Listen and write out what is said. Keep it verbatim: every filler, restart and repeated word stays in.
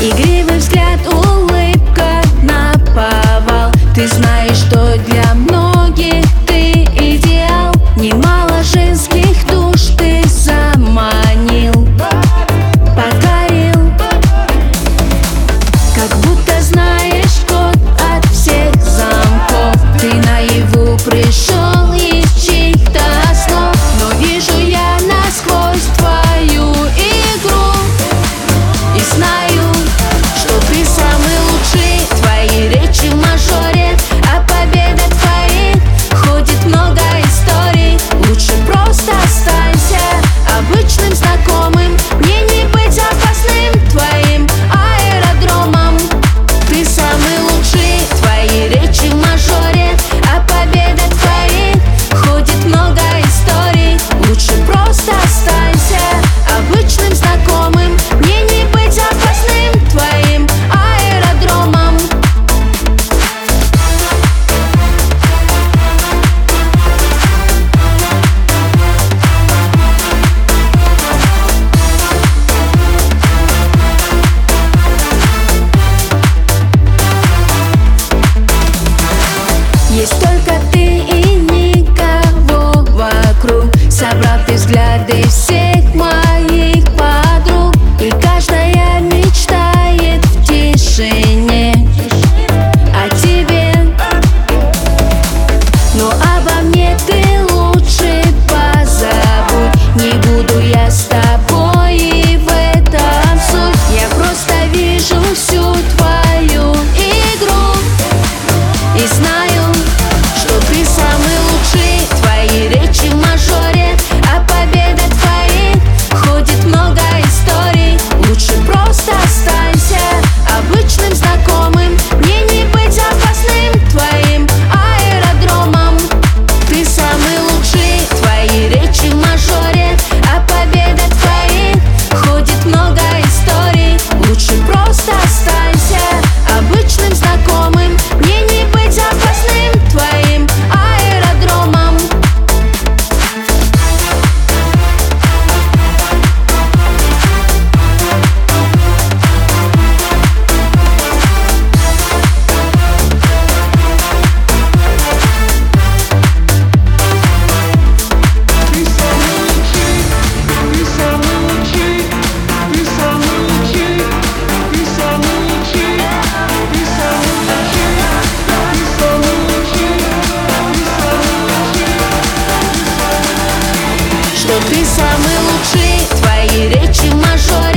Игривый взгляд, улыбка наповал. Ты знаешь, что для многих ты идеал. Немало женских душ ты заманил, покорил. Как будто знаешь код от всех замков. Ты наяву пришел из чьих-то снов. Но вижу я насквозь твою игру и знаю, что ты самый лучший. Твои речи в мажоре, о победах твоих ходит много историй. Лучше просто останься обычным знакомым. Мне не быть опасным твоим аэродромом. Ты самый лучший. Твои речи в мажоре, о победах твоих ходит много историй. Лучше просто останься обычным знакомым. Мне не быть опасным твоим аэродромом. Есть только ты и никого вокруг. Собрал ты взгляды всех моих подруг, и каждая мечтает в тишине о тебе. Но обо мне ты лучше позабудь. Не буду я с тобой, и в этом суть. Я просто вижу всю твою игру и знаю, что ты самый лучший. Твои речи в мажоре, о победах твоих ходит много историй. Лучше просто останься обычным знакомым. Мне не быть опасным твоим аэродромом. Ты самый лучший. Твои речи в мажоре, о победах твоих ходит много историй. Лучше просто останься обычным знакомым. Мне не быть опасным твоим аэродромом. Что ты самый лучший. Твои речи в мажоре,